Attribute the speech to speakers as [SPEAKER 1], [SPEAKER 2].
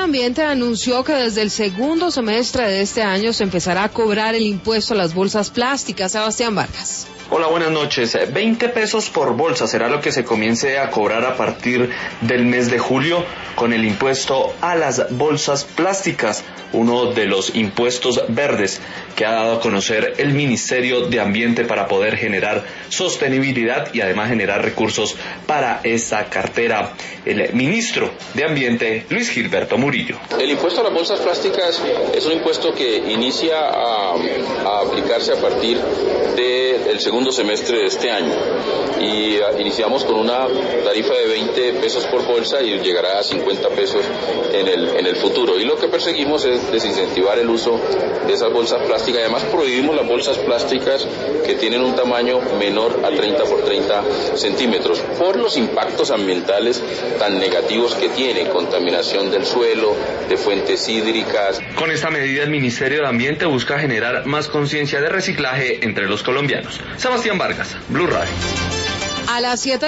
[SPEAKER 1] Ambiente anunció que desde el segundo semestre de este año se empezará a cobrar el impuesto a las bolsas plásticas. Sebastián Vargas.
[SPEAKER 2] Hola, buenas noches. 20 pesos por bolsa será lo que se comience a cobrar a partir del mes de julio con el impuesto a las bolsas plásticas, uno de los impuestos verdes que ha dado a conocer el Ministerio de Ambiente para poder generar sostenibilidad y además generar recursos para esta cartera. El ministro de Ambiente, Luis Gilberto Murillo.
[SPEAKER 3] El impuesto a las bolsas plásticas es un impuesto que inicia a aplicarse a partir del segundo semestre de este año y iniciamos con una tarifa de 20 pesos por bolsa y llegará a 50 pesos en el futuro, y lo que perseguimos es desincentivar el uso de esas bolsas plásticas. Además prohibimos las bolsas plásticas que tienen un tamaño menor a 30 por 30 centímetros por los impactos ambientales tan negativos que tiene: contaminación del suelo, de fuentes hídricas.
[SPEAKER 2] Con esta medida el Ministerio de Ambiente busca generar más conciencia de reciclaje entre los colombianos. Sebastián Vargas, Blue Radio.
[SPEAKER 1] A las 7